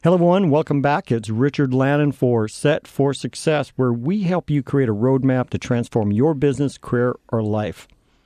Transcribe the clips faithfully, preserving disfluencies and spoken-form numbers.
Hello, everyone. Welcome back. It's Richard Lannon for Set for Success, where we help you create a roadmap to transform your business, career, or life.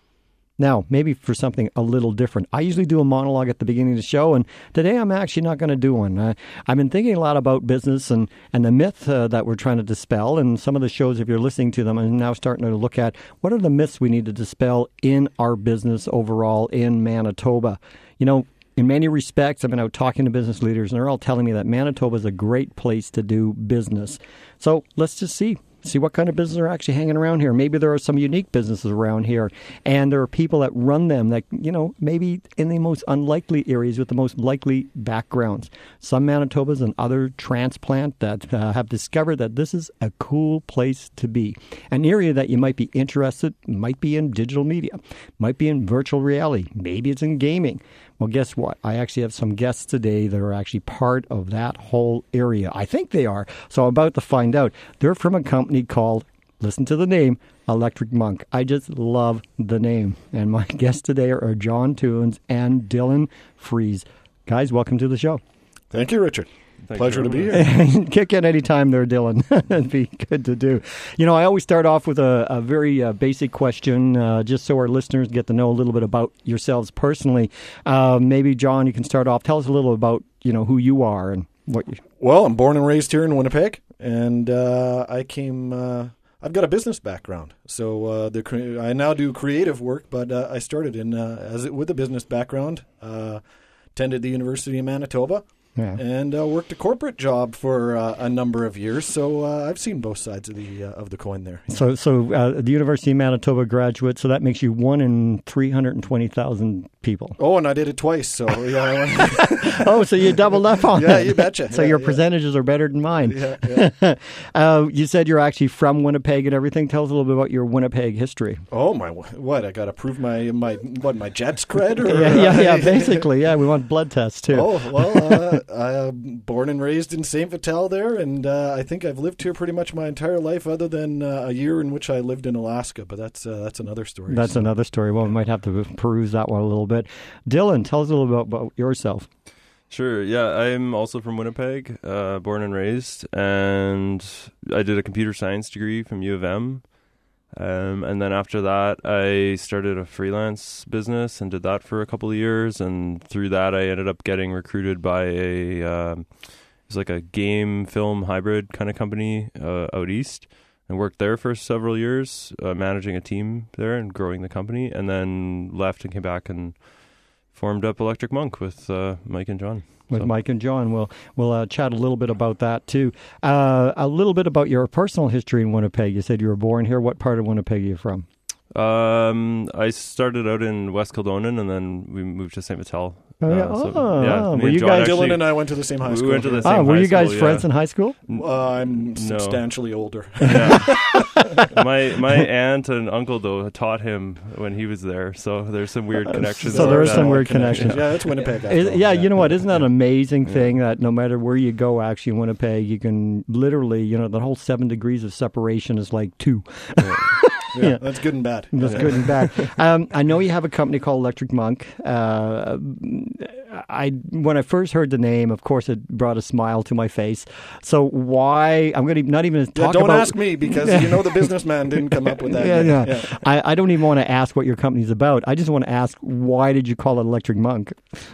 Now, maybe for something a little different. I usually do a monologue at the beginning of the show, and today I'm actually not going to do one. Uh, I've been thinking a lot about business and, and the myth uh, that we're trying to dispel, and some of the shows, if you're listening to them, I'm now starting to look at what are the myths we need to dispel in our business overall in Manitoba. You know, in many respects, I've been out talking to business leaders, and they're all telling me that Manitoba is a great place to do business. So let's just see. See what kind of business are actually hanging around here. Maybe there are some unique businesses around here, and there are people that run them that, you know, maybe in the most unlikely areas with the most likely backgrounds. Some Manitobas and other transplant that uh, have discovered that this is a cool place to be. An area that you might be interested, might be in digital media, might be in virtual reality, maybe it's in gaming. Well, guess what? I actually have some guests today that are actually part of that whole area. I think they are. So I'm about to find out. They're from a company called, listen to the name, Electric Monk. I just love the name. And my guests today are John Toons and Dylan Fries. Guys, welcome to the show. Thank you, Richard. Thank Pleasure you to be here. Kick in any time there, Dylan. That'd be good to do. You know, I always start off with a, a very uh, basic question, uh, just so our listeners get to know a little bit about yourselves personally. Uh, maybe, John, you can start off. Tell us a little about, you know, who you are and what you... Well, I'm born and raised here in Winnipeg, and uh, I came... Uh, I've got a business background, so uh, the cre- I now do creative work, but uh, I started in uh, as it, with a business background, uh, attended the University of Manitoba, Yeah. and uh, worked a corporate job for uh, a number of years. So uh, I've seen both sides of the uh, of the coin there. So, so uh, the University of Manitoba graduate. So that makes you one in three hundred and twenty thousand people. Oh, and I did it twice. So yeah. Oh, so you doubled up on yeah, it. you betcha. So yeah, your yeah. percentages are better than mine. Yeah, yeah. uh, you said you're actually from Winnipeg and everything. Tell us a little bit about your Winnipeg history. Oh my! What I got to prove my my what my Jets cred? Or, yeah, yeah, yeah. Basically, yeah. We want blood tests too. Oh well, uh, I'm born and raised in Saint Vital there, and uh, I think I've lived here pretty much my entire life, other than uh, a year in which I lived in Alaska. But that's uh, that's another story. That's so. another story. Well, we might have to peruse that one a little bit. Dylan, tell us a little bit about yourself. Sure. Yeah, I'm also from Winnipeg, uh, born and raised, and I did a computer science degree from U of M. Um, and then after that, I started a freelance business and did that for a couple of years. And through that, I ended up getting recruited by a um, it was like a game film hybrid kind of company uh, out east, and worked there for several years, uh, managing a team there and growing the company. And then left and came back and formed up Electric Monk with uh, Mike and John. With so. Mike and John. We'll, we'll uh, chat a little bit about that, too. Uh, a little bit about your personal history in Winnipeg. You said you were born here. What part of Winnipeg are you from? Um, I started out in West Kildonan, and then we moved to Saint Vital. Oh, yeah. Uh, so, oh, yeah, oh. me Were and you John guys... actually- Dylan and I went to the same high we school. went to the here. same Oh, were high you guys school, friends yeah. in high school? Uh, I'm No. substantially older. Yeah. my my aunt and uncle, though, taught him when he was there, so there's some weird connections. So like there are that. some weird connections. Yeah, it's Winnipeg. after Is, all. yeah, you know what? Isn't that yeah. an amazing thing that no matter where you go, actually, in Winnipeg, you can literally, you know, the whole seven degrees of separation is like two. Yeah. Yeah, Yeah. that's good and bad. That's yeah. good and bad. Um, I know you have a company called Electric Monk. Uh, I when I first heard the name, of course, it brought a smile to my face. So why? I'm going to not even Yeah, talk don't about. ask me because you know the businessman didn't come up with that. Yeah, name. yeah. I, I don't even want to ask what your company's about. I just want to ask, why did you call it Electric Monk?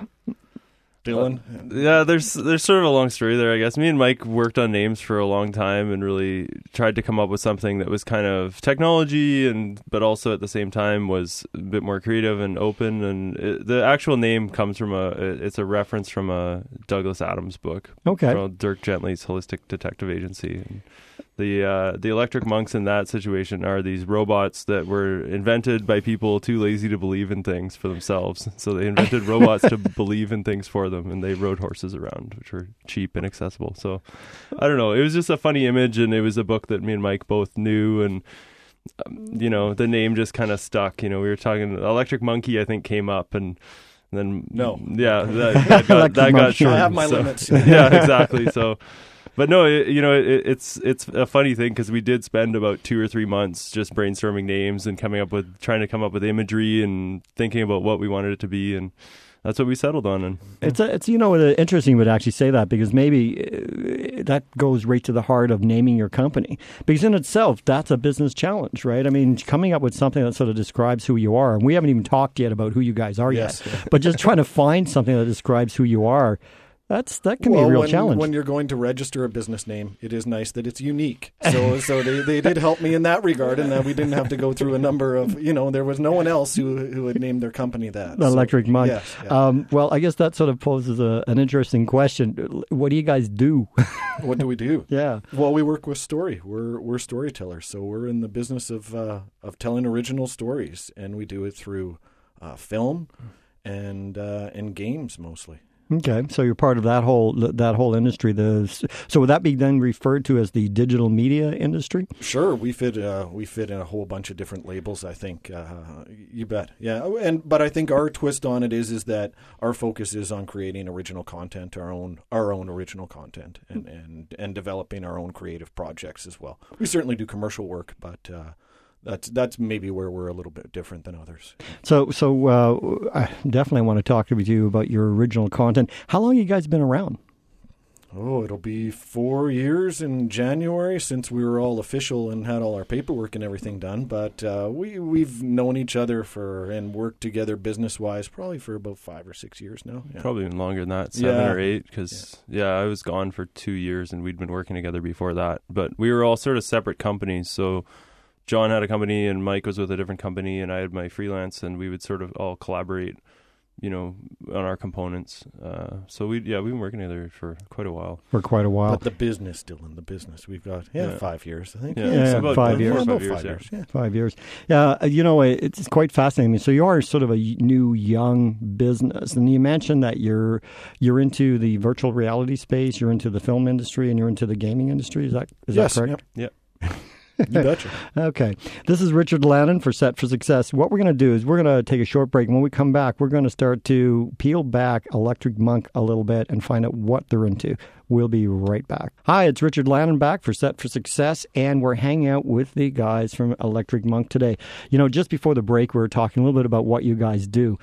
Dylan. Yeah, there's there's sort of a long story there, I guess. Me and Mike worked on names for a long time and really tried to come up with something that was kind of technology, and but also at the same time was a bit more creative and open. And it, the actual name comes from a it's a reference from a Douglas Adams book. Okay. Called Dirk Gently's Holistic Detective Agency. And the uh, the electric monks in that situation are these robots that were invented by people too lazy to believe in things for themselves. So they invented robots to believe in things for them, and they rode horses around, which were cheap and accessible. So I don't know. It was just a funny image, and it was a book that me and Mike both knew, and um, you know, the name just kind of stuck. You know, we were talking Electric Monkey, I think, came up, and then No. yeah, that, that got, that got Monkey. shortened. I have my so- limits. yeah, exactly. So. But no, it, you know, it, it's it's a funny thing because we did spend about two or three months just brainstorming names and coming up with trying to come up with imagery and thinking about what we wanted it to be, and that's what we settled on. And it's a, it's you know interesting you would actually say that, because maybe uh, that goes right to the heart of naming your company, because in itself that's a business challenge, right? I mean, coming up with something that sort of describes who you are, and we haven't even talked yet about who you guys are yes, yet, yeah. but just trying to find something that describes who you are. That's that can well, be a real when, challenge. When you're going to register a business name, it is nice that it's unique. So, so they, they did help me in that regard, and that we didn't have to go through a number of, you know, there was no one else who who had named their company that. The Electric so, Monk. Yes, yeah. um, well, I guess that sort of poses a, an interesting question. What do you guys do? What do we do? Yeah. Well, we work with story. We're we're storytellers, so we're in the business of uh, of telling original stories, and we do it through uh, film and uh, and games mostly. Okay, so you're part of that whole that whole industry. The so would that be then referred to as the digital media industry? Sure, we fit uh, we fit in a whole bunch of different labels. I think uh, you bet. Yeah, and but I think our twist on it is is that our focus is on creating original content, our own our own original content, and and, and developing our own creative projects as well. We certainly do commercial work, but. Uh, That's that's maybe where we're a little bit different than others. So so uh, I definitely want to talk with you about your original content. How long have you guys been around? Oh, it'll be four years in January since we were all official and had all our paperwork and everything done. But uh, we we've known each other for and worked together business wise probably for about five or six years now. Yeah. probably even longer than that, seven Yeah. or eight. Because yeah. yeah, I was gone for two years and we'd been working together before that. But we were all sort of separate companies, so. John had a company and Mike was with a different company and I had my freelance, and we would sort of all collaborate, you know, on our components. Uh, so we, yeah, we've been working together for quite a while. For quite a while. But the business, still in the business. We've got, yeah, Yeah. five years, I think. Yeah, Yeah, about, five about years. four or About five years, five yeah. years, yeah. Five years. Yeah, uh, you know, it's quite fascinating. So you are sort of a new, young business. And you mentioned that you're you're into the virtual reality space, you're into the film industry, and you're into the gaming industry. Is that is Yes, that correct? Yep. You betcha. Okay. This is Richard Lannon for Set for Success. What we're going to do is we're going to take a short break. When we come back, we're going to start to peel back Electric Monk a little bit and find out what they're into. We'll be right back. Hi, it's Richard Lannon back for Set for Success, and we're hanging out with the guys from Electric Monk today. You know, just before the break, we were talking a little bit about what you guys do.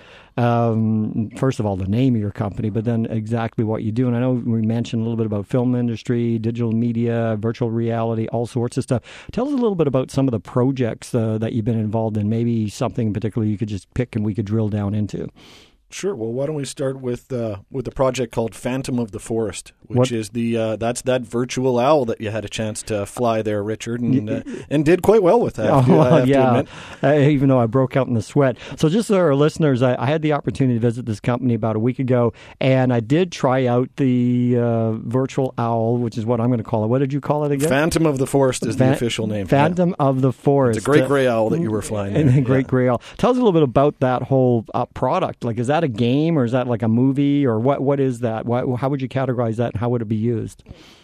Um, first of all, the name of your company, but then exactly what you do. And I know we mentioned a little bit about film industry, digital media, virtual reality, all sorts of stuff. Tell us a little bit about some of the projects uh, that you've been involved in, maybe something in particular you could just pick and we could drill down into. Sure. Well, why don't we start with uh, with a project called Phantom of the Forest, which What? is the uh, that's that virtual owl that you had a chance to fly there, Richard, and uh, and did quite well with that. Oh, I have to- I have to yeah. admit. Uh, even though I broke out in the sweat. So just so our listeners, I, I had the opportunity to visit this company about a week ago, and I did try out the uh, virtual owl, which is what I'm going to call it. What did you call it again? Phantom of the Forest is Phan- the official name. Phantom of the Yeah. Forest. It's a great Uh, gray owl that you were flying. And there. a great Yeah. gray owl. Tell us a little bit about that whole uh, product. Like, is that a game or is that like a movie or what? What is that? Why, how would you categorize that and how would it be used?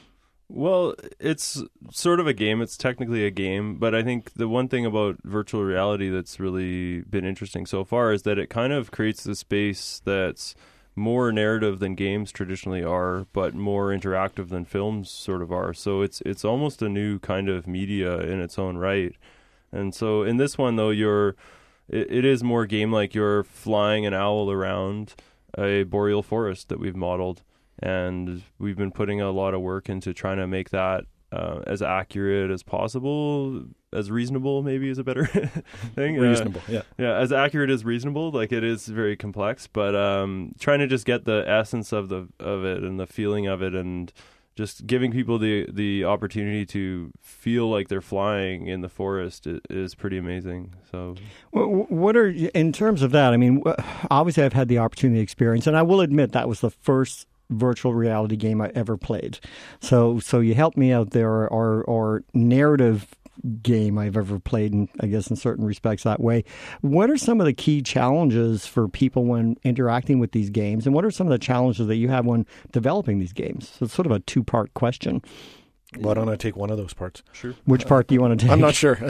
Well, it's sort of a game. It's technically a game, but I think the one thing about virtual reality that's really been interesting so far is that it kind of creates the space that's more narrative than games traditionally are, but more interactive than films sort of are. So it's it's almost a new kind of media in its own right. And so in this one, though, you're it, it is more game-like. You're flying an owl around a boreal forest that we've modeled. And we've been putting a lot of work into trying to make that uh, as accurate as possible, as reasonable maybe is a better thing. Reasonable, uh, yeah. Yeah, as accurate as reasonable. Like, it is very complex, but um, trying to just get the essence of the of it and the feeling of it, and just giving people the the opportunity to feel like they're flying in the forest is pretty amazing. So, what are, in terms of that, I mean, obviously I've had the opportunity to experience, and I will admit that was the first virtual reality game I ever played. So so you helped me out there, or, or narrative game I've ever played, and I guess in certain respects that way. What are some of the key challenges for people when interacting with these games, and what are some of the challenges that you have when developing these games? So it's sort of a two-part question. Why don't I take one of those parts? Sure. Which part do you want to take? I'm not sure.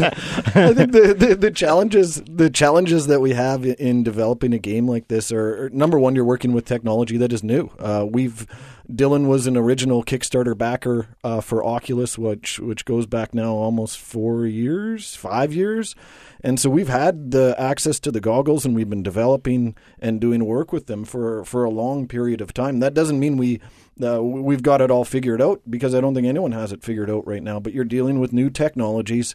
I think the, the, the challenges the challenges that we have in developing a game like this are, number one, you're working with technology that is new. Uh, we've Dylan was an original Kickstarter backer uh, for Oculus, which which goes back now almost four years, five years. And so we've had the access to the goggles, and we've been developing and doing work with them for, for a long period of time. That doesn't mean we uh, we've got it all figured out, because I don't think anyone has it figured out right now. But you're dealing with new technologies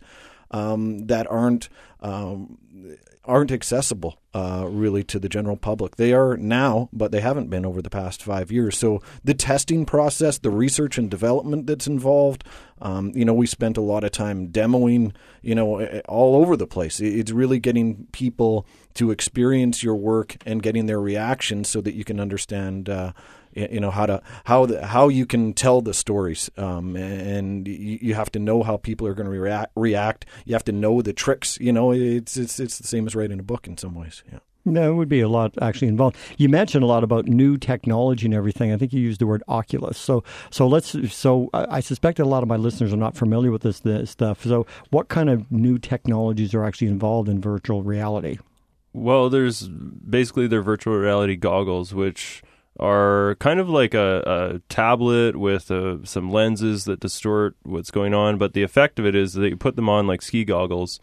um, that aren't um, aren't accessible uh, really to the general public. They are now, but they haven't been over the past five years. So the testing process, the research and development that's involved, um, you know, we spent a lot of time demoing, you know, all over the place. It's really getting people to experience your work and getting their reactions so that you can understand, uh, you know, how to how the, how you can tell the stories, um, and you, you have to know how people are going to react. React. You have to know the tricks. You know, it's it's it's the same as writing a book in some ways. Yeah. No, it would be a lot actually involved. You mentioned a lot about new technology and everything. I think you used the word Oculus. So, so let's. So, I suspect that a lot of my listeners are not familiar with this, this stuff. So, what kind of new technologies are actually involved in virtual reality? Well, there's basically their virtual reality goggles, which are kind of like a, a tablet with uh, some lenses that distort what's going on. But the effect of it is that you put them on like ski goggles,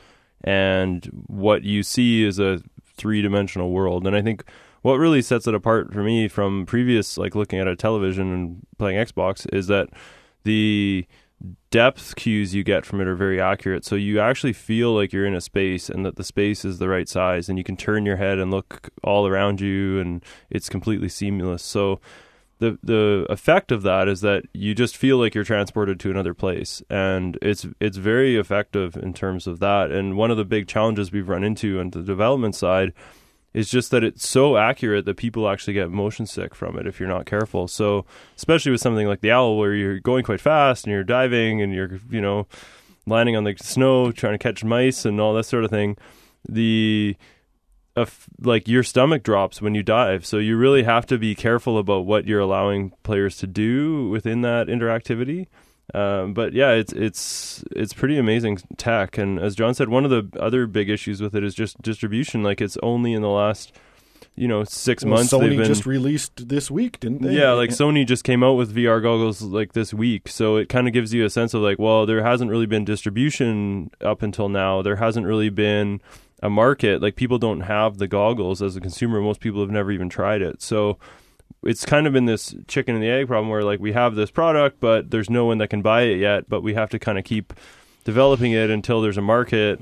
and what you see is a three-dimensional world. And I think what really sets it apart for me from previous, like looking at a television and playing Xbox, is that the depth cues you get from it are very accurate. So you actually feel like you're in a space, and that the space is the right size, and you can turn your head and look all around you, and it's completely seamless. So the the effect of that is that you just feel like you're transported to another place, and it's it's very effective in terms of that. And one of the big challenges we've run into on the development side is just that it's so accurate that people actually get motion sick from it if you're not careful. So especially with something like the Owl, where you're going quite fast and you're diving and you're, you know, landing on the snow, trying to catch mice and all that sort of thing, the uh, like your stomach drops when you dive. So you really have to be careful about what you're allowing players to do within that interactivity. Um, but yeah, it's it's it's pretty amazing tech. And as John said, one of the other big issues with it is just distribution. Like, it's only in the last, you know, six well, months Sony they've been just released this week, didn't they? Yeah, like Sony just came out with V R goggles like this week. So it kind of gives you a sense of like, well, there hasn't really been distribution up until now. There hasn't really been a market. Like, people don't have the goggles as a consumer. Most people have never even tried it. So it's kind of been this chicken and the egg problem where, like, we have this product, but there's no one that can buy it yet, but we have to kind of keep developing it until there's a market.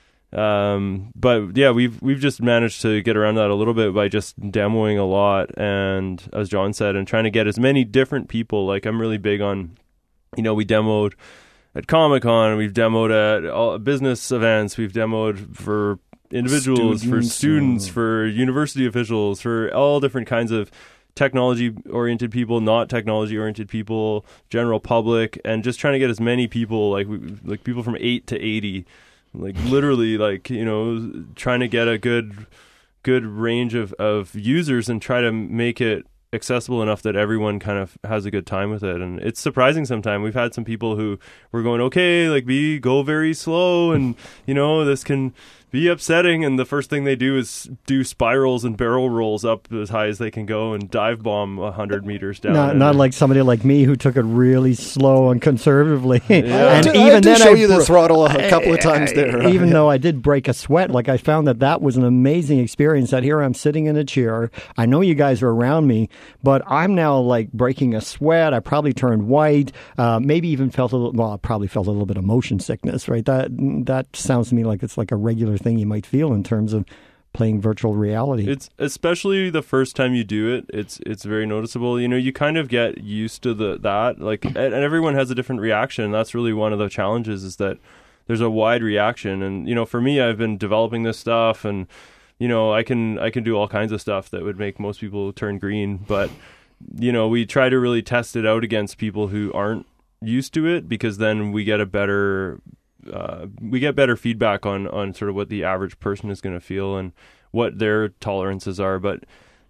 Um, but yeah, we've, we've just managed to get around that a little bit by just demoing a lot. And as John said, and trying to get as many different people. Like, I'm really big on, you know, we demoed at Comic-Con, we've demoed at all business events, we've demoed for individuals, students, for students, uh, for university officials, for all different kinds of technology-oriented people, not technology-oriented people, general public, and just trying to get as many people, like like people from eight to eighty, like literally, like, you know, trying to get a good good range of, of users and try to make it accessible enough that everyone kind of has a good time with it. And it's surprising sometimes. We've had some people who were going, okay, like, be go very slow, and, you know, this can be upsetting, and the first thing they do is do spirals and barrel rolls up as high as they can go and dive bomb one hundred meters down. Not, not like somebody like me who took it really slow and conservatively. Yeah. And I did, even I did then show I you bro- the throttle a couple of times there. Even though I did break a sweat, like, I found that that was an amazing experience, that here I'm sitting in a chair. I know you guys are around me, but I'm now, like, breaking a sweat. I probably turned white, uh, maybe even felt a little, well, I probably felt a little bit of motion sickness, right? That, that sounds to me like it's like a regular thing you might feel in terms of playing virtual reality. It's especially the first time you do it, it's it's very noticeable. You know, you kind of get used to the that, like, and everyone has a different reaction. That's really one of the challenges, is that there's a wide reaction. And, you know, for me, I've been developing this stuff, and, you know, I can I can do all kinds of stuff that would make most people turn green, but, you know, we try to really test it out against people who aren't used to it, because then we get a better Uh, we get better feedback on, on sort of what the average person is going to feel and what their tolerances are. But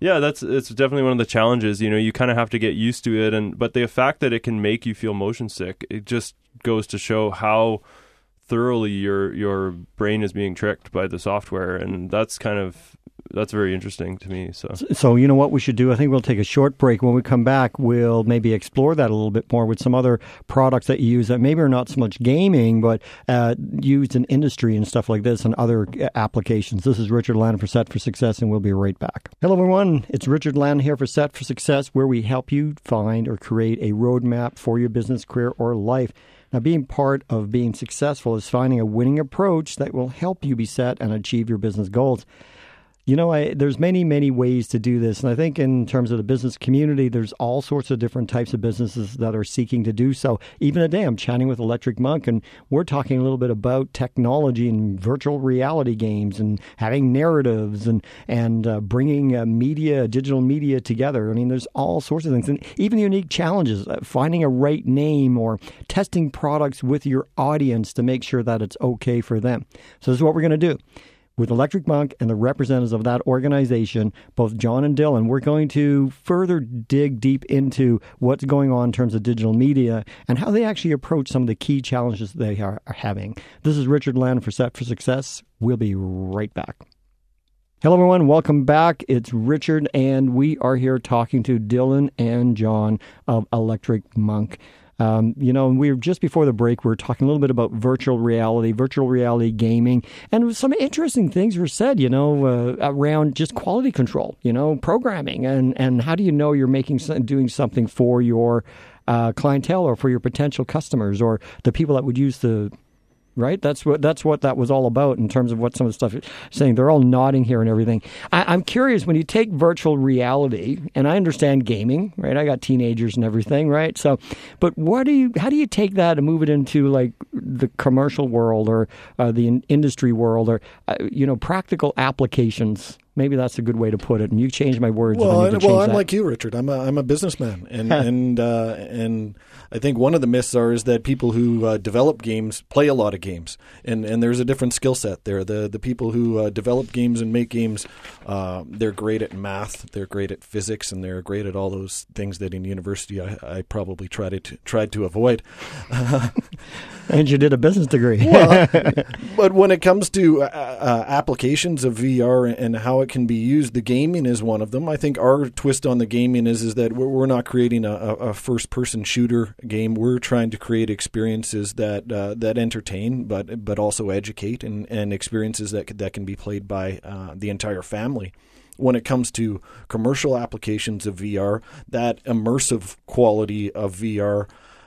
Yeah, that's it's definitely one of the challenges. You know, you kind of have to get used to it, and but the fact that it can make you feel motion sick, it just goes to show how thoroughly your your brain is being tricked by the software, and that's kind of that's very interesting to me. So, so you know what we should do? I think we'll take a short break. When we come back, we'll maybe explore that a little bit more with some other products that you use that maybe are not so much gaming, but uh, used in industry and stuff like this and other applications. This is Richard Lannon for Set for Success, and we'll be right back. Hello, everyone. It's Richard Lannon here for Set for Success, where we help you find or create a roadmap for your business, career, or life. Now, being part of being successful is finding a winning approach that will help you be set and achieve your business goals. You know, I, there's many, many ways to do this. And I think in terms of the business community, there's all sorts of different types of businesses that are seeking to do so. Even today, I'm chatting with Electric Monk, and we're talking a little bit about technology and virtual reality games and having narratives and, and uh, bringing uh, media, digital media together. I mean, there's all sorts of things. And even unique challenges, uh, finding a right name or testing products with your audience to make sure that it's okay for them. So this is what we're going to do. With Electric Monk and the representatives of that organization, both John and Dylan, we're going to further dig deep into what's going on in terms of digital media and how they actually approach some of the key challenges they are, are having. This is Richard Lannon for Set for Success. We'll be right back. Hello, everyone. Welcome back. It's Richard, and we are here talking to Dylan and John of Electric Monk. Um, you know, we were just before the break, we were talking a little bit about virtual reality, virtual reality gaming, and some interesting things were said, you know, uh, around just quality control, you know, programming, and, and how do you know you're making doing something for your uh, clientele or for your potential customers or the people that would use the right? That's what that's what that was all about in terms of what some of the stuff is saying. They're all nodding here and everything. I, I'm curious, when you take virtual reality, and I understand gaming, right? I got teenagers and everything, right? So, but what do you? How do you take that and move it into like the commercial world or uh, the in- industry world or uh, you know, practical applications? Maybe that's a good way to put it. And you changed my words. Well, I well, I'm that. like you, Richard. I'm a I'm a businessman, and and uh, and I think one of the myths are is that people who uh, develop games play a lot of games, and, and there's a different skill set there. The the people who uh, develop games and make games, uh, they're great at math, they're great at physics, and they're great at all those things that in university I, I probably tried to tried to avoid. And you did a business degree. Well, but when it comes to uh, uh, applications of V R and how it can be used, the gaming is one of them. I think our twist on the gaming is is that we're, we're not creating a, a first-person shooter game. We're trying to create experiences that uh, that entertain, but but also educate, and, and experiences that that can be played by uh, the entire family. When it comes to commercial applications of V R, that immersive quality of V R,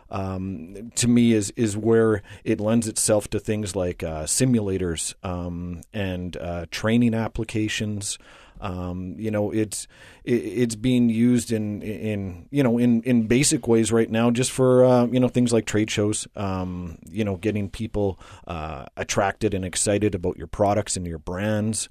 Um, to me, is is where it lends itself to things like uh, simulators um, and uh, training applications. Um, you know, it's it, it's being used in in you know in, in basic ways right now, just for uh, you know things like trade shows. Um, you know, getting people uh, attracted and excited about your products and your brands.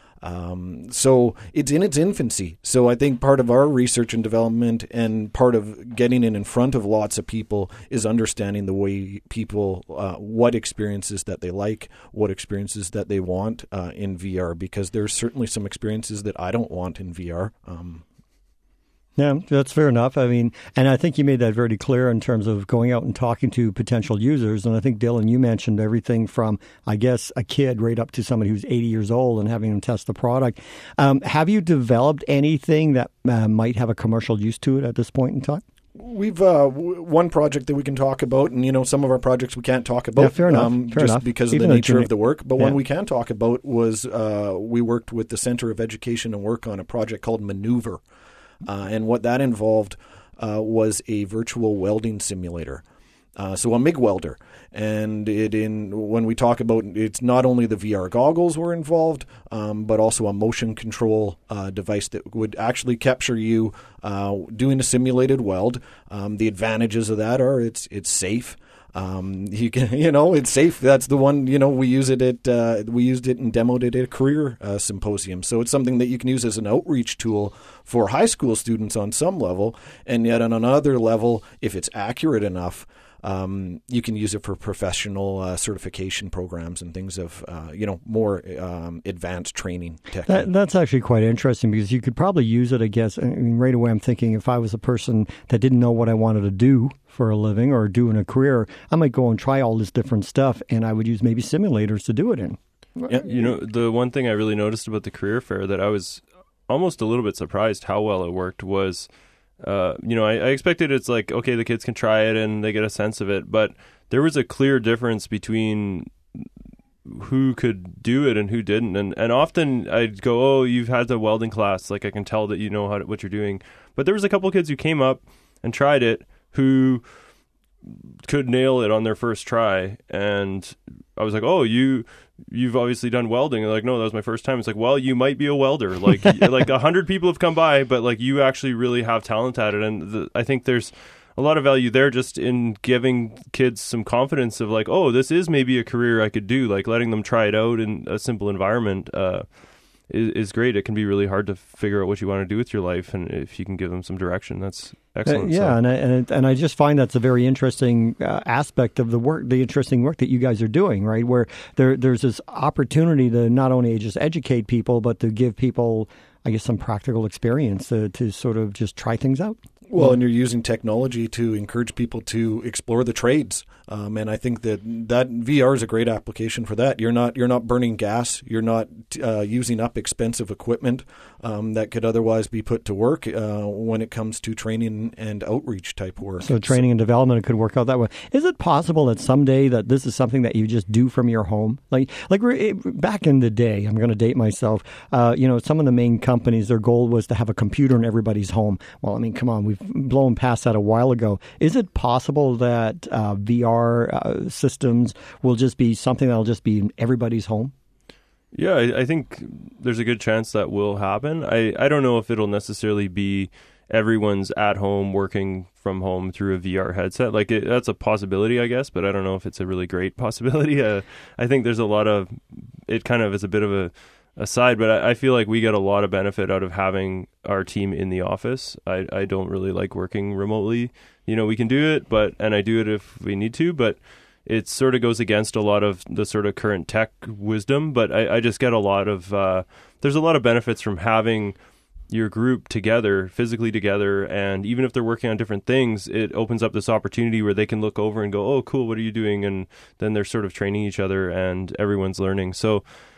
Um, so it's in its infancy. So I think part of our research and development and part of getting it in front of lots of people is understanding the way people, uh, what experiences that they like, what experiences that they want uh, in V R, because there's certainly some experiences that I don't want in V R. Um, Yeah, that's fair enough. I mean, and I think you made that very clear in terms of going out and talking to potential users. And I think, Dylan, you mentioned everything from, I guess, a kid right up to somebody who's eighty years old and having them test the product. Um, have you developed anything that uh, might have a commercial use to it at this point in time? We've uh, w- one project that we can talk about, and you know some of our projects we can't talk about, yeah, fair enough. Um, fair just enough. because Even of the nature of the work. But yeah. one we can talk about was uh, we worked with the Center of Education and Work on a project called Maneuver, uh, and what that involved uh, was a virtual welding simulator. Uh, so a MIG welder, and it in when we talk about it's not only the V R goggles were involved, um, but also a motion control uh, device that would actually capture you uh, doing a simulated weld. Um, the advantages of that are it's it's safe. Um, you can, you know, it's safe. That's the one, you know, we use it at, uh, we used it and demoed it at a career uh, symposium. So it's something that you can use as an outreach tool for high school students on some level. And yet on another level, if it's accurate enough, um, you can use it for professional uh, certification programs and things of, uh, you know, more um, advanced training technique. That, that's actually quite interesting because you could probably use it, I guess. I mean, right away I'm thinking if I was a person that didn't know what I wanted to do for a living or do in a career, I might go and try all this different stuff, and I would use maybe simulators to do it in. Yeah, you know, the one thing I really noticed about the career fair that I was almost a little bit surprised how well it worked was, uh, you know, I, I expected it's like, okay, the kids can try it and they get a sense of it, but there was a clear difference between who could do it and who didn't. And, and often I'd go, oh, you've had the welding class, like I can tell that you know how to, what you're doing. But there was a couple of kids who came up and tried it who could nail it on their first try, and I was like, oh, you you've obviously done welding. And they're like, no, that was my first time. It's like, well, you might be a welder, like like a hundred people have come by, but like you actually really have talent at it. And the, I think there's a lot of value there just in giving kids some confidence of like, oh, this is maybe a career I could do, like letting them try it out in a simple environment uh is, is great. It can be really hard to figure out what you want to do with your life, and if you can give them some direction, that's excellent. Uh, yeah, so. and I, and and I just find that's a very interesting uh, aspect of the work, the interesting work that you guys are doing, right? Where there there's this opportunity to not only just educate people, but to give people, I guess, some practical experience to to sort of just try things out. Well, and you're using technology to encourage people to explore the trades, um, and I think that that V R is a great application for that. You're not you're not burning gas, you're not uh, using up expensive equipment um, that could otherwise be put to work uh, when it comes to training and outreach type work. So training and development could work out that way. Is it possible that someday that this is something that you just do from your home, like like back in the day? I'm going to date myself. Uh, you know, some of the main companies, their goal was to have a computer in everybody's home. Well, I mean, come on, we've blown past that a while ago. Is it possible that uh, V R uh, systems will just be something that'll just be in everybody's home? Yeah, I, I think there's a good chance that will happen. I, I don't know if it'll necessarily be everyone's at home working from home through a V R headset. Like it, that's a possibility, I guess, but I don't know if it's a really great possibility. Uh, I think there's a lot of, it kind of is a bit of a aside, but I, I feel like we get a lot of benefit out of having our team in the office. I, I don't really like working remotely. You know, we can do it, but and I do it if we need to, but it sort of goes against a lot of the sort of current tech wisdom. But I, I just get a lot of, uh, there's a lot of benefits from having your group together, physically together, and even if they're working on different things, it opens up this opportunity where they can look over and go, oh, cool, what are you doing? And then they're sort of training each other and everyone's learning. So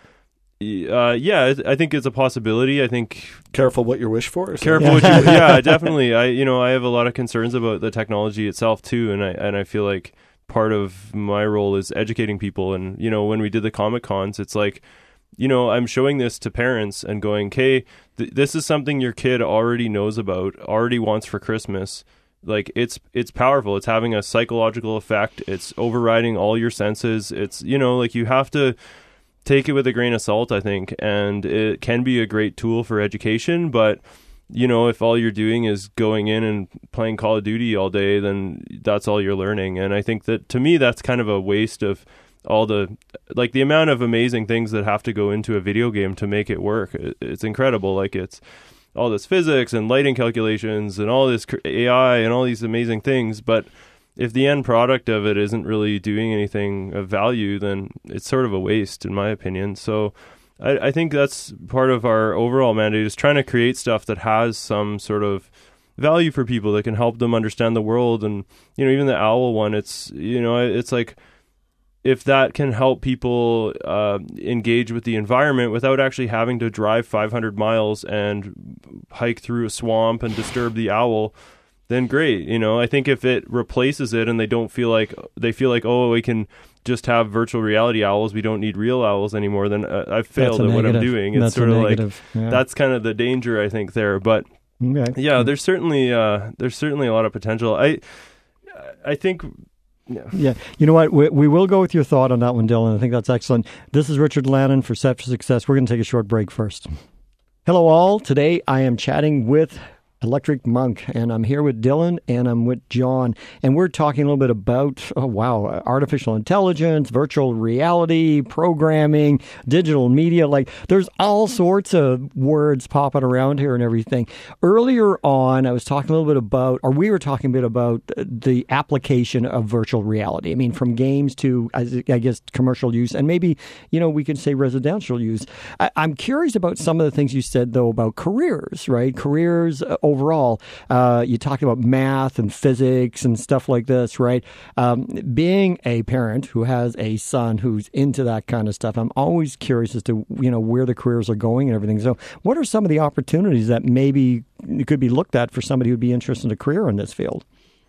Uh, yeah, I think it's a possibility. I think careful what you wish for. Careful, what you, yeah, definitely. I, you know, I have a lot of concerns about the technology itself too, and I and I feel like part of my role is educating people. And you know, when we did the Comic Cons, it's like, you know, I'm showing this to parents and going, "Okay, th- this is something your kid already knows about, already wants for Christmas." Like it's it's powerful. It's having a psychological effect. It's overriding all your senses. It's, you know, like you have to take it with a grain of salt, I think, and it can be a great tool for education, but you know, if all you're doing is going in and playing Call of Duty all day, then that's all you're learning. And I think that to me that's kind of a waste of all the, like the amount of amazing things that have to go into a video game to make it work. It's incredible. Like it's all this physics and lighting calculations and all this A I and all these amazing things, but if the end product of it isn't really doing anything of value, then it's sort of a waste, in my opinion. So I, I think that's part of our overall mandate, is trying to create stuff that has some sort of value for people that can help them understand the world. And, you know, even the OWL one, it's, you know, it's like, if that can help people uh, engage with the environment without actually having to drive five hundred miles and hike through a swamp and disturb the owl, then great. You know, I think if it replaces it and they don't feel like, they feel like, oh, we can just have virtual reality owls, we don't need real owls anymore, then uh, I've failed at what I'm doing. It's that's sort of like, yeah. That's kind of the danger, I think, there. But okay. yeah, there's certainly uh, there's certainly a lot of potential. I I think... Yeah. yeah. You know what? We, we will go with your thought on that one, Dylan. I think that's excellent. This is Richard Lannon for Set for Success. We're going to take a short break first. Hello, all. Today I am chatting with Electric Monk, and I'm here with Dylan and I'm with John, and we're talking a little bit about, oh wow, artificial intelligence, virtual reality, programming, digital media. Like, there's all sorts of words popping around here and everything. Earlier on, I was talking a little bit about, or we were talking a bit about the application of virtual reality. I mean, from games to, I guess, commercial use, and maybe, you know, we could say residential use. I, I'm curious about some of the things you said, though, about careers, right? Careers uh, overall. Uh, you talked about math and physics and stuff like this, right? Um, being a parent who has a son who's into that kind of stuff, I'm always curious as to, you know, where the careers are going and everything. So what are some of the opportunities that maybe could be looked at for somebody who'd be interested in a career in this field?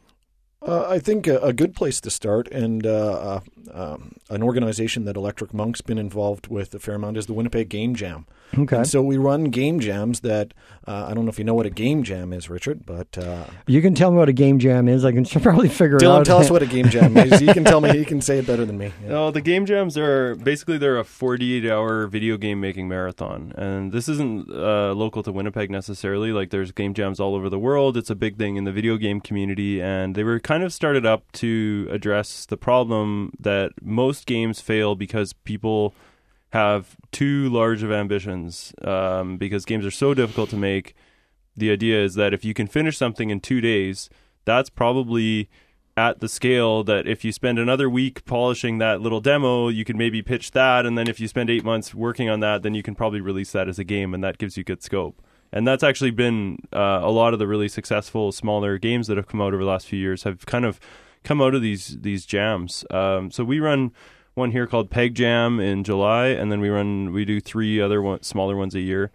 Uh, I think a, a good place to start, and uh, uh, um, an organization that Electric Monk's been involved with a fair amount, is the Winnipeg Game Jam. Okay. And so we run game jams that, uh, I don't know if you know what a game jam is, Richard, but... Uh, you can tell me what a game jam is. I can probably figure Dylan, it out. Dylan, tell us what a game jam is. You can tell me. You can say it better than me. Yeah. No, the game jams are basically they're a forty-eight hour video game making marathon, and this isn't uh, local to Winnipeg necessarily. Like, there's game jams all over the world. It's a big thing in the video game community, and they were kind of started up to address the problem that most games fail because people have too large of ambitions, um, because games are so difficult to make. The idea is that if you can finish something in two days, that's probably at the scale that if you spend another week polishing that little demo, you can maybe pitch that, and then if you spend eight months working on that, then you can probably release that as a game, and that gives you good scope. And that's actually been uh, a lot of the really successful smaller games that have come out over the last few years have kind of come out of these these jams. Um, so we run one here called Peg Jam in July, and then we run we do three other one, smaller ones a year.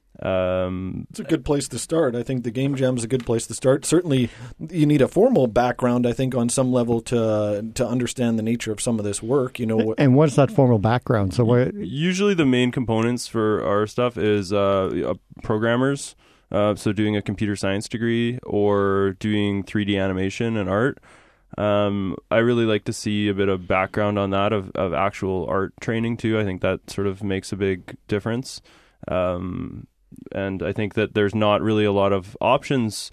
Um, it's a good place to start. I think the game jam is a good place to start. Certainly, you need a formal background, I think, on some level to to understand the nature of some of this work. You know, and what's that formal background? So, what... usually the main components for our stuff is uh, programmers. Uh, so, doing a computer science degree or doing three D animation and art. Um, I really like to see a bit of background on that of, of actual art training too. I think that sort of makes a big difference. Um, and I think that there's not really a lot of options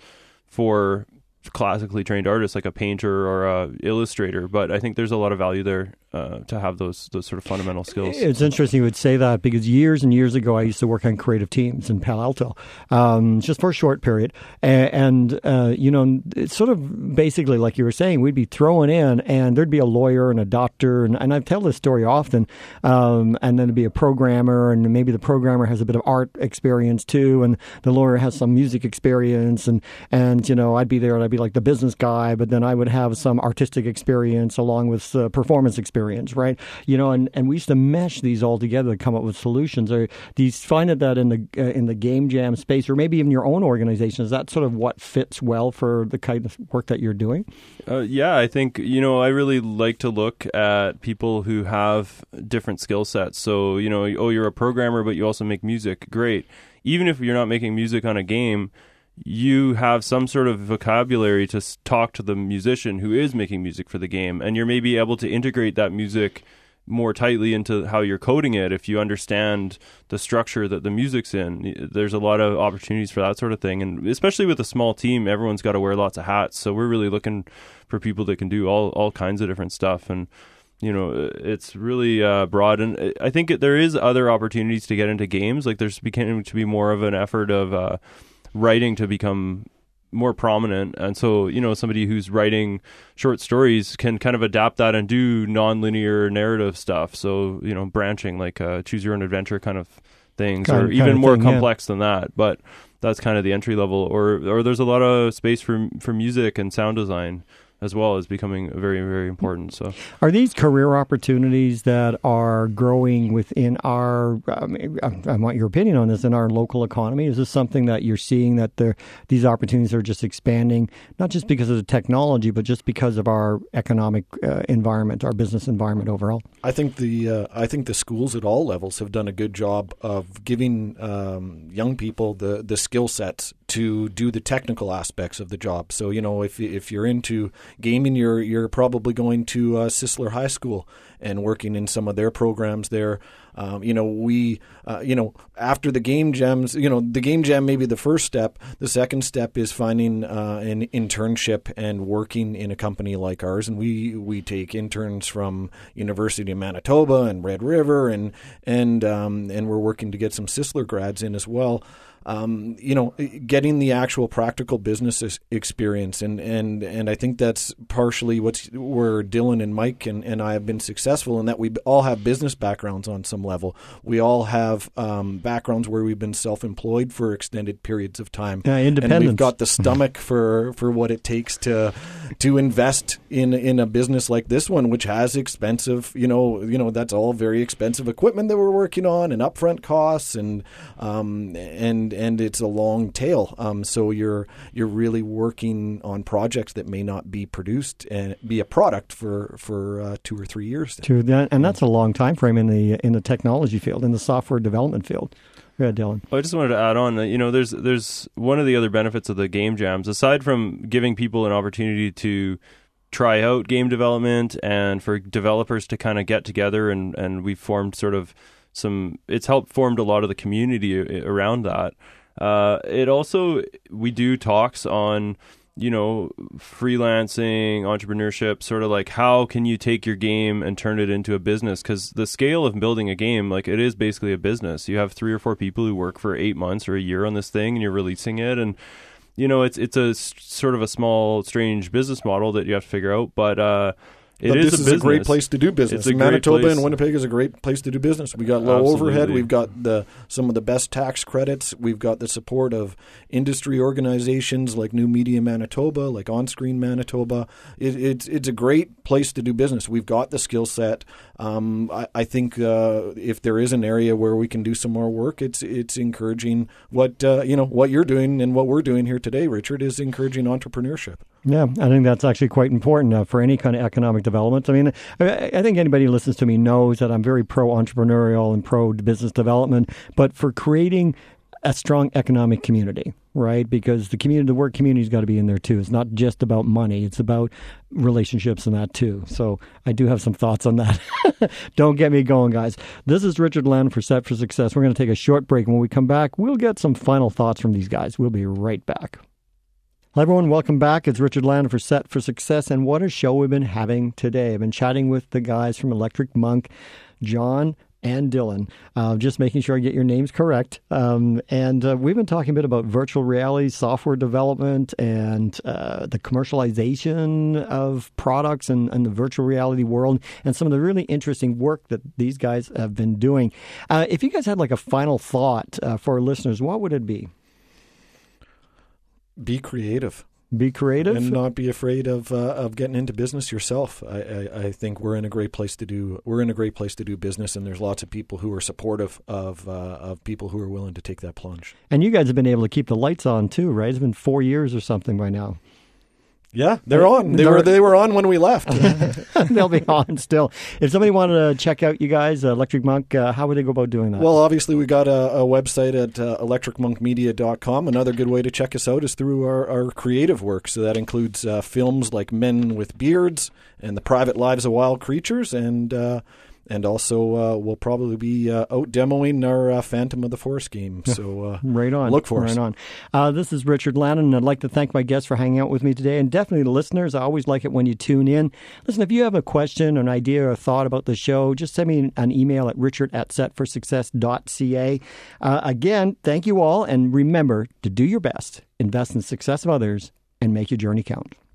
for classically trained artists like a painter or a illustrator, but I think there's a lot of value there uh, to have those those sort of fundamental skills. It's interesting you would say that, because years and years ago I used to work on creative teams in Palo Alto, um, just for a short period, and, and uh, you know, it's sort of basically like you were saying, we'd be throwing in, and there'd be a lawyer and a doctor, and, and I tell this story often, um, and then it'd be a programmer, and maybe the programmer has a bit of art experience too, and the lawyer has some music experience, and and you know, I'd be there and I'd be like the business guy, but then I would have some artistic experience along with uh, performance experience, right? You know, and, and we used to mesh these all together to come up with solutions. Or do you find it that in the uh, in the game jam space, or maybe even your own organization, is that sort of what fits well for the kind of work that you're doing? Uh, yeah, I think, you know, I really like to look at people who have different skill sets. So, you know, oh, you're a programmer, but you also make music. Great. Even if you're not making music on a game, you have some sort of vocabulary to talk to the musician who is making music for the game, and you're maybe able to integrate that music more tightly into how you're coding it if you understand the structure that the music's in. There's a lot of opportunities for that sort of thing, and especially with a small team, everyone's got to wear lots of hats, so we're really looking for people that can do all, all kinds of different stuff, and you know, it's really uh, broad, and I think there is other opportunities to get into games. Like, there's beginning to be more of an effort of uh, writing to become more prominent, and so, you know, somebody who's writing short stories can kind of adapt that and do non-linear narrative stuff, so, you know, branching, like uh, choose your own adventure kind of things, kind, or kind even more thing, complex yeah. than that, but that's kind of the entry level. Or or there's a lot of space for for music and sound design as well, as becoming very, very important. So, are these career opportunities that are growing within our, um, I want your opinion on this, in our local economy? Is this something that you're seeing, that there, these opportunities are just expanding, not just because of the technology, but just because of our economic uh, environment, our business environment overall? I think the uh, I think the schools at all levels have done a good job of giving um, young people the, the skill sets to do the technical aspects of the job. So, you know, if if you're into gaming, you're you're probably going to uh, Sisler High School, and working in some of their programs there. Um, you know, we, uh, you know, after the game jams, you know, the game jam may be the first step. The second step is finding uh, an internship and working in a company like ours. And we, we take interns from University of Manitoba and Red River, and and um, and we're working to get some Sisler grads in as well. Um, you know, getting the actual practical business experience. And, and, and I think that's partially what's where Dylan and Mike and, and I have been successful, in that we all have business backgrounds on some level. We all have um, backgrounds where we've been self-employed for extended periods of time. Yeah, independence. And we've got the stomach for, for what it takes to to invest in in a business like this one, which has expensive, you know, you know, that's all very expensive equipment that we're working on, and upfront costs, and um, and and it's a long tail. Um, so you're you're really working on projects that may not be produced and be a product for for uh, two or three years. True, that, and that's a long time frame in the in the technology field, in the software development field. Go ahead, Dylan. I just wanted to add on, you know, there's there's one of the other benefits of the game jams, aside from giving people an opportunity to try out game development and for developers to kind of get together, and, and we've formed sort of some, it's helped formed a lot of the community around that. Uh, it also, we do talks on, you know, freelancing, entrepreneurship, sort of like how can you take your game and turn it into a business? Because the scale of building a game, like it is basically a business. You have three or four people who work for eight months or a year on this thing, and you're releasing it. And, you know, it's it's a sort of a small, strange business model that you have to figure out. But uh, it but is this a is business. a great place to do business. It's a Manitoba great and place. Winnipeg is a great place to do business. We got low Absolutely. overhead. We've got the some of the best tax credits. We've got the support of industry organizations like New Media Manitoba, like OnScreen Manitoba. It, it's it's a great place to do business. We've got the skill set. Um, I, I think uh, if there is an area where we can do some more work, it's it's encouraging what uh, you know what you're doing and what we're doing here today, Richard, is encouraging entrepreneurship. Yeah, I think that's actually quite important uh, for any kind of economic development. I mean, I, I think anybody who listens to me knows that I'm very pro-entrepreneurial and pro-business development, but for creating a strong economic community, right? Because the community, the word community's got to be in there too. It's not just about money. It's about relationships and that too. So I do have some thoughts on that. Don't get me going, guys. This is Richard Landon for Set for Success. We're going to take a short break. When we come back, we'll get some final thoughts from these guys. We'll be right back. Hello, everyone. Welcome back. It's Richard Landon for Set for Success, and what a show we've been having today. I've been chatting with the guys from Electric Monk, John and Dylan, uh, just making sure I get your names correct. Um, and uh, we've been talking a bit about virtual reality, software development, and uh, the commercialization of products and, and the virtual reality world, and some of the really interesting work that these guys have been doing. Uh, if you guys had like a final thought uh, for our listeners, what would it be? Be creative. Be creative and not be afraid of uh, of getting into business yourself. I, I, I think we're in a great place to do we're in a great place to do business, and there's lots of people who are supportive of uh, of people who are willing to take that plunge. And you guys have been able to keep the lights on too, right? It's been four years or something by now. Yeah, they're on. They They're, were they were on when we left. They'll be on still. If somebody wanted to check out you guys, uh, Electric Monk, uh, how would they go about doing that? Well, obviously we got a, a website at uh, electric monk media dot com. Another good way to check us out is through our, our creative work. So that includes uh, films like Men with Beards and The Private Lives of Wild Creatures, and uh, and also uh, we'll probably be uh, out demoing our uh, Phantom of the Forest game. So uh, right on. Look for right us. on. Uh, this is Richard Landon, and I'd like to thank my guests for hanging out with me today, and definitely the listeners. I always like it when you tune in. Listen, if you have a question, an idea, or a thought about the show, just send me an email at richard at set for success dot c a. Uh, again, thank you all, and remember to do your best, invest in the success of others, and make your journey count.